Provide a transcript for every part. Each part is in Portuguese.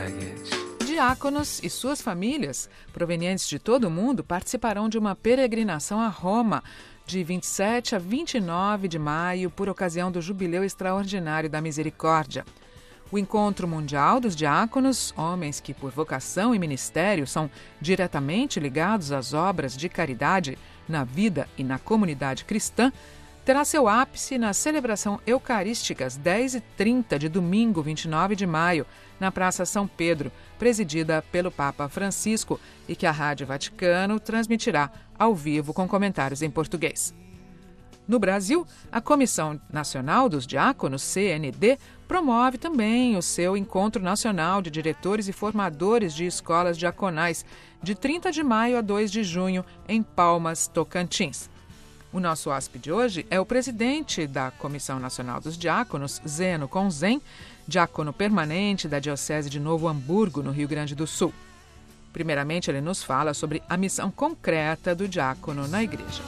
gente. Diáconos e suas famílias, provenientes de todo o mundo, participarão de uma peregrinação a Roma, de 27 a 29 de maio, por ocasião do Jubileu Extraordinário da Misericórdia. O Encontro Mundial dos Diáconos, homens que por vocação e ministério são diretamente ligados às obras de caridade na vida e na comunidade cristã, terá seu ápice na celebração eucarística às 10h30 de domingo, 29 de maio, na Praça São Pedro, presidida pelo Papa Francisco e que a Rádio Vaticano transmitirá ao vivo com comentários em português. No Brasil, a Comissão Nacional dos Diáconos, CND, promove também o seu Encontro Nacional de Diretores e Formadores de Escolas Diaconais, de 30 de maio a 2 de junho, em Palmas, Tocantins. O nosso hóspede hoje é o presidente da Comissão Nacional dos Diáconos, Zeno Conzen, diácono permanente da Diocese de Novo Hamburgo, no Rio Grande do Sul. Primeiramente, ele nos fala sobre a missão concreta do diácono na igreja.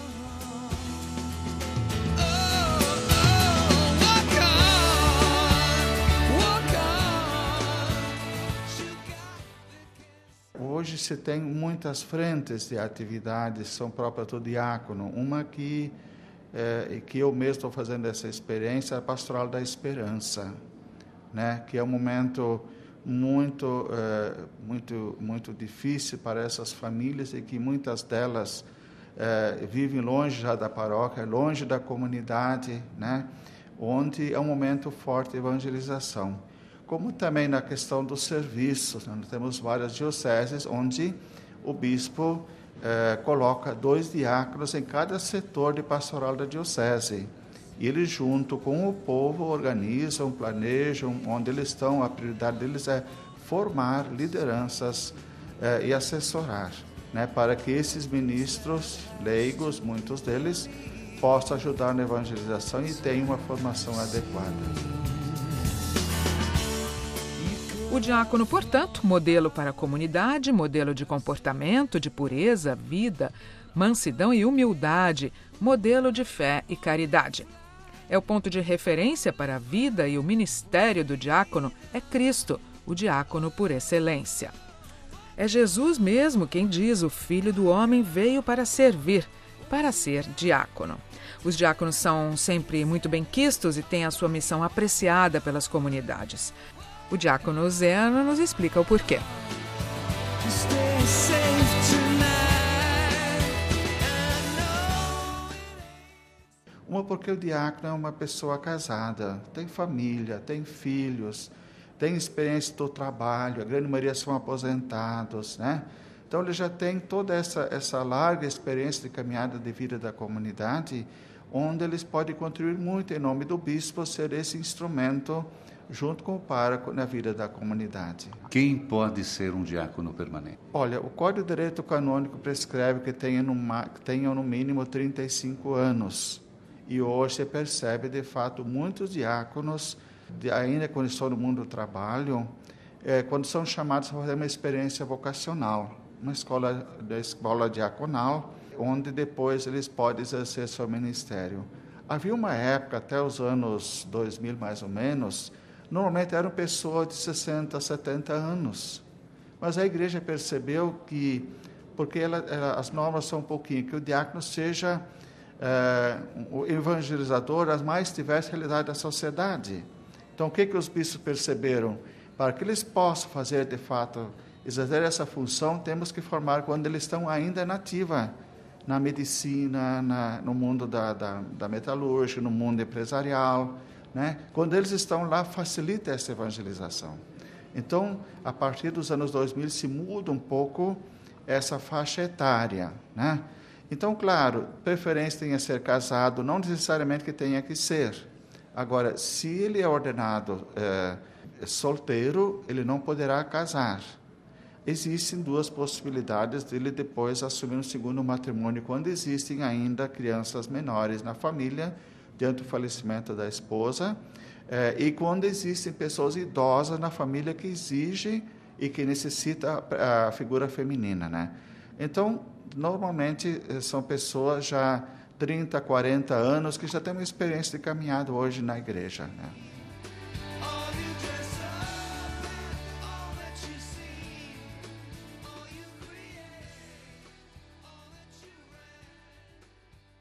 Hoje se tem muitas frentes de atividades, são próprias do diácono. Uma que eu mesmo estou fazendo essa experiência, é a Pastoral da Esperança, né? Que é um momento muito difícil para essas famílias e que muitas delas vivem longe já da paróquia, longe da comunidade, né? Onde é um momento forte de evangelização. Como também na questão dos serviços, nós temos várias dioceses onde o bispo coloca 2 diáconos em cada setor de pastoral da diocese. E eles, junto com o povo, organizam, planejam, onde eles estão, a prioridade deles é formar lideranças e assessorar, né, para que esses ministros leigos, muitos deles, possam ajudar na evangelização e tenham uma formação adequada. O diácono, portanto, modelo para a comunidade, modelo de comportamento, de pureza, vida, mansidão e humildade, modelo de fé e caridade. É o ponto de referência para a vida e o ministério do diácono é Cristo, o diácono por excelência. É Jesus mesmo quem diz: o Filho do Homem veio para servir, para ser diácono. Os diáconos são sempre muito benquistos e têm a sua missão apreciada pelas comunidades. O diácono Zeno nos explica o porquê. Porque o diácono é uma pessoa casada, tem família, tem filhos, tem experiência do trabalho, a grande maioria são aposentados, né? Então ele já tem toda essa larga experiência de caminhada de vida da comunidade, onde eles podem contribuir muito em nome do bispo, ser esse instrumento junto com o pároco na vida da comunidade. Quem pode ser um diácono permanente? Olha, o Código de Direito Canônico prescreve que tenham no mínimo 35 anos. E hoje se percebe, de fato, muitos diáconos, ainda quando estão no mundo do trabalho, quando são chamados para fazer uma experiência vocacional, uma escola diaconal, onde depois eles podem exercer seu ministério. Havia uma época, até os anos 2000 mais ou menos, normalmente eram pessoas de 60, 70 anos. Mas a igreja percebeu que, porque as normas são um pouquinho, que o diácono seja o evangelizador, as mais diversas realidades da sociedade. Então, o que os bispos perceberam? Para que eles possam fazer, de fato, exercer essa função, temos que formar quando eles estão ainda na ativa, na medicina, no mundo da metalúrgica, no mundo empresarial, né? Quando eles estão lá, facilita essa evangelização. Então, a partir dos anos 2000, se muda um pouco essa faixa etária, né? Então, claro, preferência tem a ser casado, não necessariamente que tenha que ser. Agora, se ele é ordenado solteiro, ele não poderá casar. Existem 2 possibilidades dele depois assumir um segundo matrimônio, quando existem ainda crianças menores na família, diante do falecimento da esposa, e quando existem pessoas idosas na família que exigem e que necessitam a figura feminina, né? Então, normalmente são pessoas já 30, 40 anos que já têm uma experiência de caminhada hoje na igreja, né?